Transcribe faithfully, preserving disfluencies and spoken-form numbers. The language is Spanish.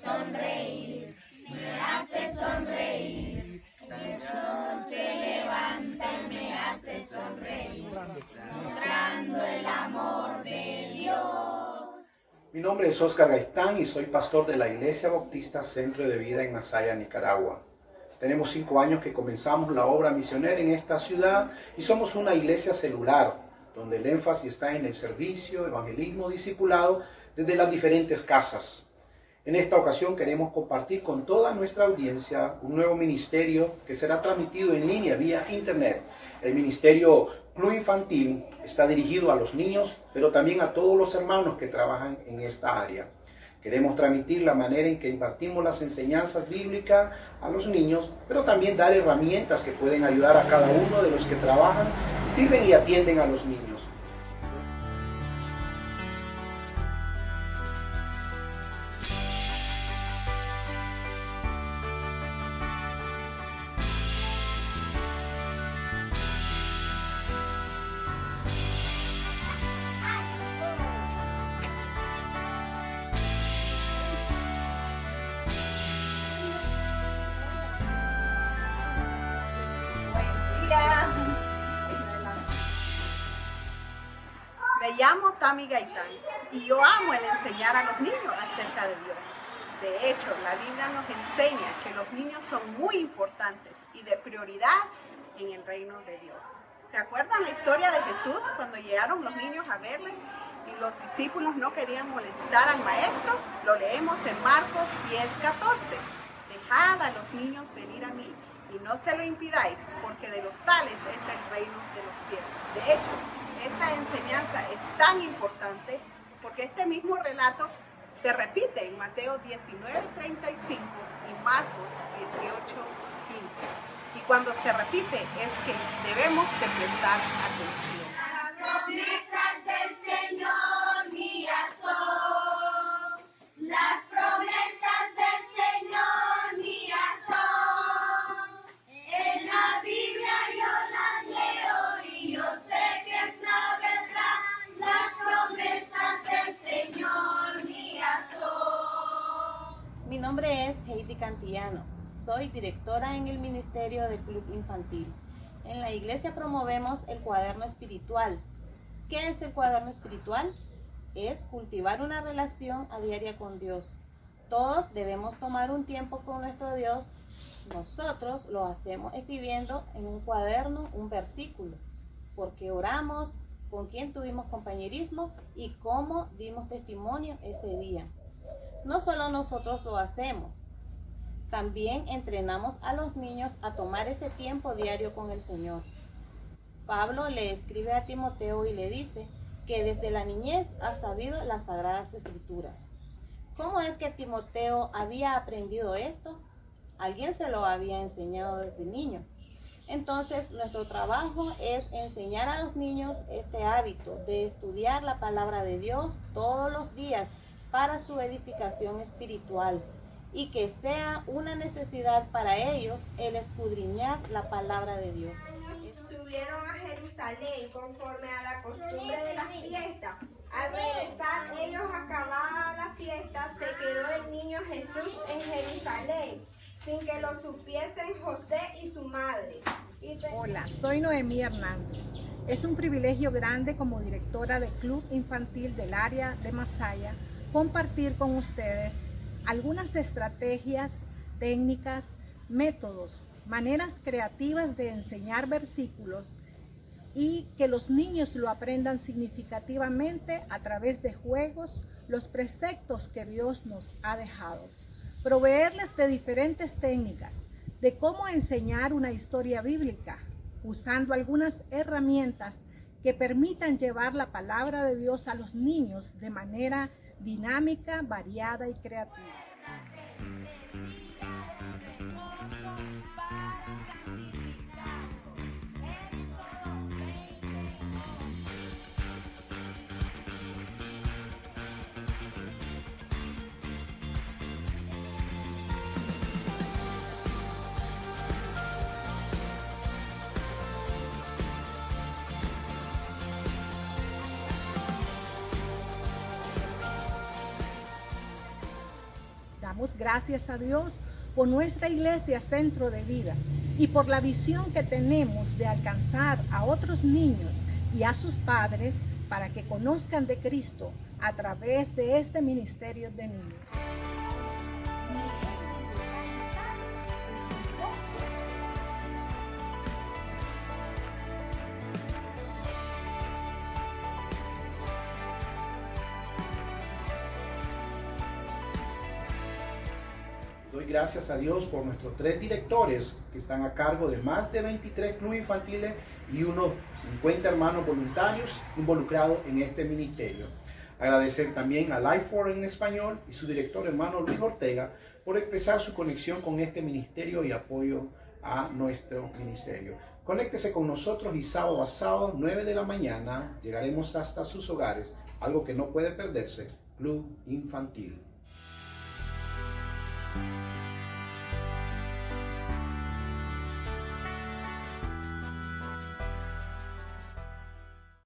sonreír, me hace sonreír. El sol se levanta y me hace sonreír, mostrando el amor de Dios. Mi nombre es Oscar Gaitán y soy pastor de la Iglesia Bautista Centro de Vida en Masaya, Nicaragua. Tenemos cinco años que comenzamos la obra misionera en esta ciudad y somos una iglesia celular, donde el énfasis está en el servicio, evangelismo, discipulado desde las diferentes casas. En esta ocasión queremos compartir con toda nuestra audiencia un nuevo ministerio que será transmitido en línea vía internet. El ministerio Club Infantil está dirigido a los niños, pero también a todos los hermanos que trabajan en esta área. Queremos transmitir la manera en que impartimos las enseñanzas bíblicas a los niños, pero también dar herramientas que pueden ayudar a cada uno de los que trabajan, sirven y atienden a los niños. Me llamo Tami Gaitán y yo amo el enseñar a los niños acerca de Dios. De hecho, la Biblia nos enseña que los niños son muy importantes y de prioridad en el reino de Dios. ¿Se acuerdan la historia de Jesús cuando llegaron los niños a verles y los discípulos no querían molestar al maestro? Lo leemos en Marcos diez, catorce. Dejad a los niños venir a mí y no se lo impidáis, porque de los tales es el reino de los cielos. De hecho, esta enseñanza es tan importante porque este mismo relato se repite en Mateo diecinueve, treinta y cinco y Marcos dieciocho, quince. Y cuando se repite es que debemos de prestar atención. Las promesas del Señor mías son. Las promesas del Señor mías son. En la Biblia yo las leo y yo sé que es la verdad. Las promesas del Señor mías son. Mi nombre es Heidi Cantillano. Soy directora en el Ministerio del Club Infantil. En la iglesia promovemos el cuaderno espiritual. ¿Qué es el cuaderno espiritual? Es cultivar una relación a diaria con Dios. Todos debemos tomar un tiempo con nuestro Dios. Nosotros lo hacemos escribiendo en un cuaderno un versículo, porque oramos, con quién tuvimos compañerismo y cómo dimos testimonio ese día. No solo nosotros lo hacemos, también entrenamos a los niños a tomar ese tiempo diario con el Señor. Pablo le escribe a Timoteo y le dice que desde la niñez ha sabido las Sagradas Escrituras. ¿Cómo es que Timoteo había aprendido esto? Alguien se lo había enseñado desde niño. Entonces, nuestro trabajo es enseñar a los niños este hábito de estudiar la palabra de Dios todos los días para su edificación espiritual y que sea una necesidad para ellos el escudriñar la palabra de Dios. Subieron a Jerusalén conforme a la costumbre de la fiesta. Al regresar ellos acabada la fiesta, se quedó el niño Jesús en Jerusalén, sin que lo supiesen José y su madre. Y Hola, soy Noemí Hernández. Es un privilegio grande como directora del Club Infantil del área de Masaya compartir con ustedes algunas estrategias, técnicas, métodos, maneras creativas de enseñar versículos y que los niños lo aprendan significativamente a través de juegos, los preceptos que Dios nos ha dejado. Proveerles de diferentes técnicas de cómo enseñar una historia bíblica, usando algunas herramientas que permitan llevar la palabra de Dios a los niños de manera dinámica, variada y creativa. Damos gracias a Dios por nuestra iglesia Centro de Vida y por la visión que tenemos de alcanzar a otros niños y a sus padres para que conozcan de Cristo a través de este ministerio de niños. Doy gracias a Dios por nuestros tres directores que están a cargo de más de veintitrés clubes infantiles y unos cincuenta hermanos voluntarios involucrados en este ministerio. Agradecer también a Life For en español y su director hermano Luis Ortega por expresar su conexión con este ministerio y apoyo a nuestro ministerio. Conéctese con nosotros y sábado a sábado, nueve de la mañana, llegaremos hasta sus hogares. Algo que no puede perderse, Club Infantil. Thank you.